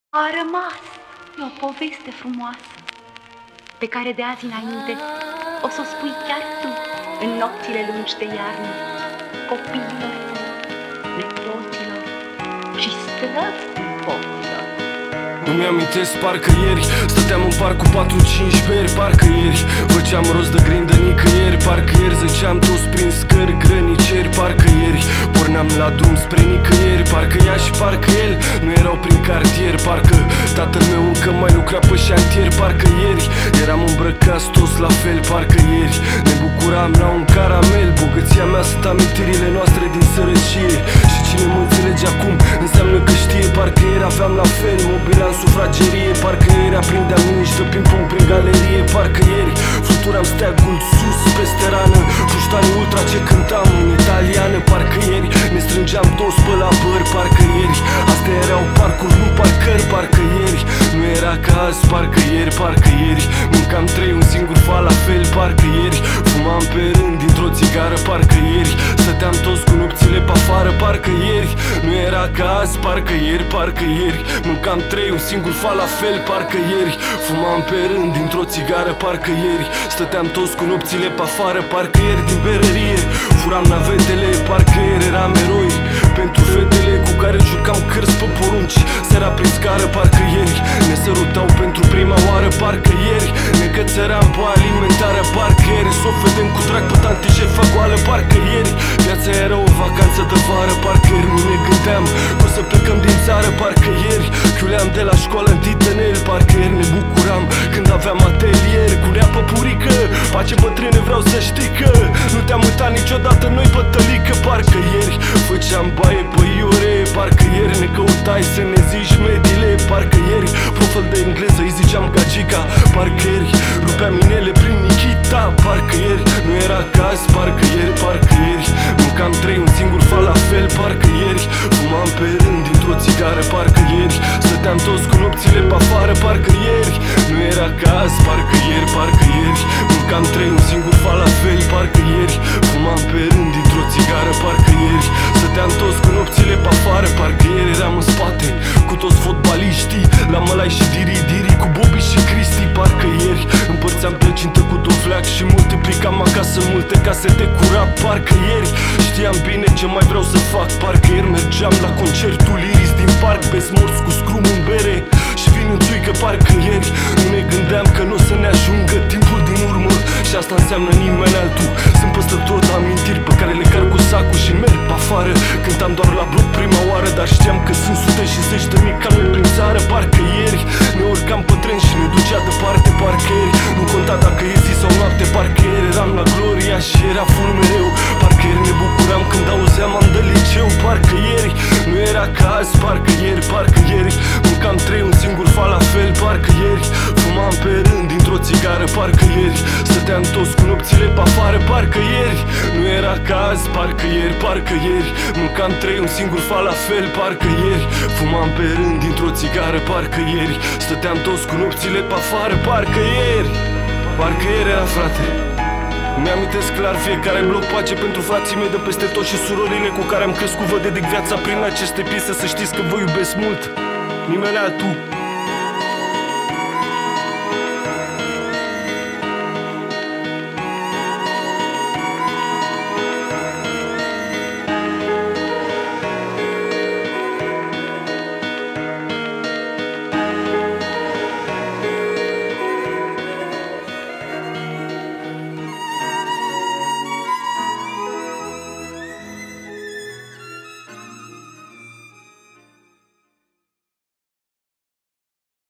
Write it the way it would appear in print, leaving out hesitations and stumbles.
A rămas o poveste frumoasă pe care de azi înainte o să o spui chiar tu în nopțile lungi de iarnă, copiilor, nepoților și străpoților. Nu-mi amintesc, parcă ieri stăteam în parc cu 4-5 beri. Parcă ieri făceam rost de grindă nicăieri. Parcă ieri zăceam toți prin scări grăniceri. Parcă ieri porneam la drum spre nicăieri. Parcă ea și parcă el nu erau prin cartier. Parcă tatăl meu încă mai lucra pe șantier. Parcă ieri eram îmbrăcați toți la fel. Parcă ieri ne bucuram la un caramel. Bogăția mea sunt amintirile noastre din sărăcie. Și cine mă înțelege acum înseamnă că știe. Parcă ieri aveam la fel mobila în sufragerie. Parcă ieri aprindeam miniști de ping-pong prin galerie. Parcă ieri fluturam steagul sus peste rană, puștanii ultra ce cântam în italiană. Parcă ieri ne strângeam toți pe la băr. Parcă ieri astea erau parcuri, nu parcări. Parcă ieri nu era ca azi. Parcă ieri mâncam 3 un singur falafel. Parcă ieri fumam pe rând dintr-o țigară. Parcă ieri stăteam toți cu nopțile pe afară. Parcă ieri nu era ca azi. Parcă ieri mâncam 3 un singur falafel. Parcă ieri fumam pe rând dintr-o țigară. Parcă ieri stăteam toți cu nopțile pe afară. Parcă ieri din berărie furam navetele. Parcă ieri eram eroi pentru fetele cu care jucam cărți pe porunci seara prin scară. Parcă ieri ne sărutau pentru prima oară. Parcă ieri ne cățăram pe alimentară. Parcă ieri s-o vedem cu drag pe tanti șefa goală. Parcă ieri viața era o vacanță de vară. Parcă ieri nu ne gândeam că o să plecăm din țară. Parcă ieri chiuleam de la școală în titanel. Parcă ieri ne bucuram când aveam atelier cu nea pe purică. Pace bătrâne, vreau să știi că nu te-am uitat niciodată noi pe tălică. Parcă ieri făceam baie pe iore. Parcă ieri ne căutai să ne zici medile. Parcă ieri profil de engleză îi ziceam gagica. Parcă ieri rupeam inele prin Nikita. Parcă ieri nu era caz. Parcă ieri mâncam 3 un singur falafel. Parcă ieri fumam pe rând dintr-o țigară. Parcă ieri stăteam toți cu nopțile pe afară. Parcă ieri nu era caz. Parcă ieri mâncam 3 un singur falafel. Parcă ieri fumam pe rând dintr-o țigară. Parcă ieri stăteam toți cu nopțile pe afară. Parcă ieri eram în spate cu toți fotbaliștii la Mălai și Diri cu Bobby și Cristi. Parcă ieri împărțeam plăcintă cu dovleac și multiplicam acasă multe casete cu rap. Parcă ieri știam bine ce mai vreau să fac. Parcă ieri mergeam la concertul Iris din parc, pe smorți cu scrum în bere și vin în țuică. Parcă ieri nu ne gândeam că nu o să ne ajungă timpul din urmă și asta înseamnă nimeni altul. Sunt păstă tot amintiri pe care le car cu sacul și merg pe afară. Cântam doar la bloc prima oară, dar știam că sunt sute și zeci de mii ca noi prin țară. Parcă ieri ne urcam pe tren și ne ducea departe. Parcă ieri nu conta dacă e zi sau noapte. Parcă ieri eram la Gloria și era full mereu. Parcă ieri ne bucuram când auzeam am de liceu. Parcă ieri nu era ca azi. Parcă ieri mâncam 3 un singur falafel. Parcă ieri fumam pe rând dintr-o țigară. Parcă ieri stăteam toți cu nopțile pe afară. Parcă ieri nu era ca azi. Parcă ieri mâncam 3 un singur falafel. Parcă ieri fumam pe rând dintr-o țigară. Parcă ieri stăteam toți cu nopțile pe afară. Parcă ieri era, frate. Mi-amintesc clar fiecare bloc. Pace pentru frații mei de peste tot și surorile cu care am crescut. Vă dedic viața prin aceste piese. Să știți că vă iubesc mult, nimeni altul.